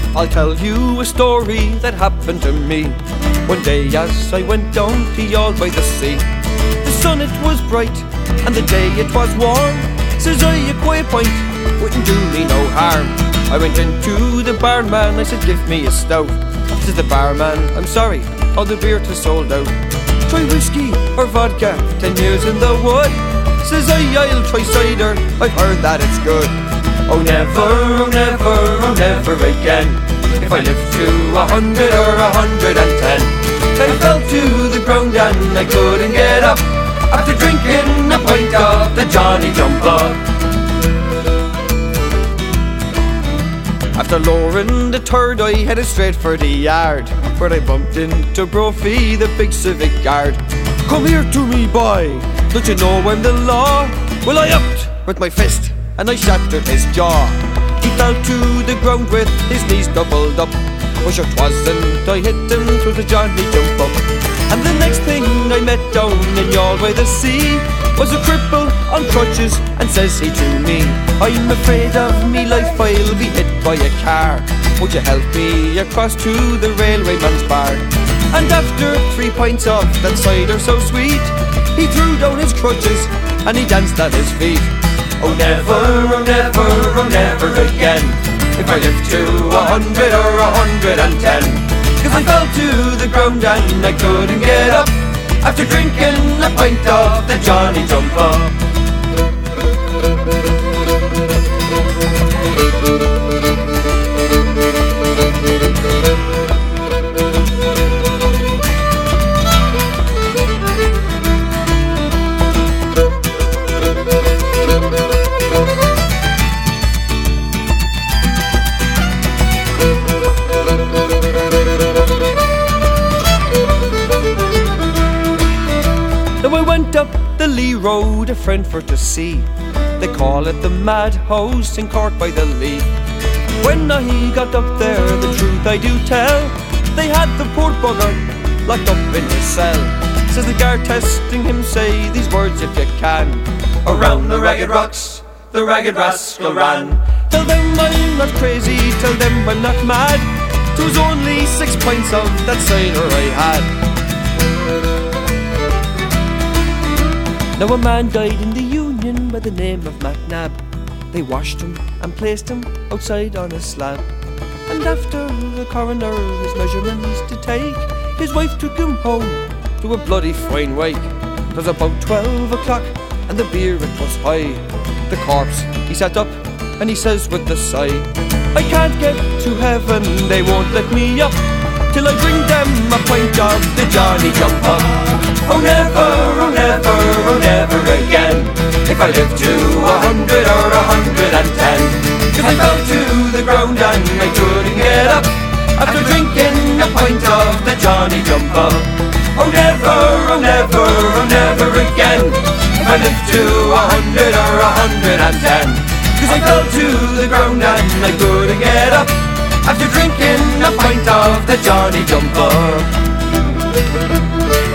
I'll tell you a story that happened to me. One day as I went down to Youghal by the sea, the sun it was bright and the day it was warm. Says I, a quiet pint wouldn't do me no harm. I went into the barman, I said give me a stout. Says the barman, I'm sorry, all the beer has sold out. Try whiskey or vodka, 10 years in the wood. Says I, I'll try cider, I've heard that it's good. Oh never, oh never, oh never again, if I live to 100 or 110. I fell to the ground and I couldn't get up, after drinking a pint of the Johnny Jumper. After lowering the third, I headed straight for the yard, where I bumped into Brophy, the big civic guard. Come here to me, boy, don't you know I'm the law? Well, I upped with my fist and I shattered his jaw. He fell to the ground with his knees doubled up. Oh sure 'twasn't I hit him through the Johnny jump up. And the next thing I met down in Youghal by the sea was a cripple on crutches, and says he to me, I'm afraid of me life, I'll be hit by a car. Would you help me across to the railwayman's bar? And after 3 pints of that cider so sweet, he threw down his crutches and he danced at his feet. Oh never, oh never, oh never again, if I live to 100 or 110. Cause I fell to the ground and I couldn't get up, after drinking a pint of the Johnny Jumper. Now I went up the Lee Road, a friend for to see. They call it the Madhouse in Cork by the Lee. When I got up there, the truth I do tell, they had the poor bugger locked up in his cell. Says the guard testing him, say these words if you can. Around the ragged rocks, the ragged rascal ran. Tell them I'm not crazy, tell them I'm not mad. 'Twas only 6 pints of that cider I had. Now a man died in the Union by the name of MacNab. They washed him and placed him outside on a slab. And after the coroner his measurements to take, his wife took him home to a bloody fine wake. 'Twas about 12 o'clock and the beer it was high. The corpse he sat up and he says with a sigh, I can't get to heaven, they won't let me up, till I bring them a pint of the Johnny Jumper. Oh never, oh never, oh never again, if I live to 100 or 110. Cause I fell to the ground and I couldn't get up, after drinking a pint of the Johnny Jumper. Oh never, oh never, oh never again, if I live to 100 or 110. Cause I fell to the ground and I couldn't get up, after drinking a pint of the Johnny Jumper.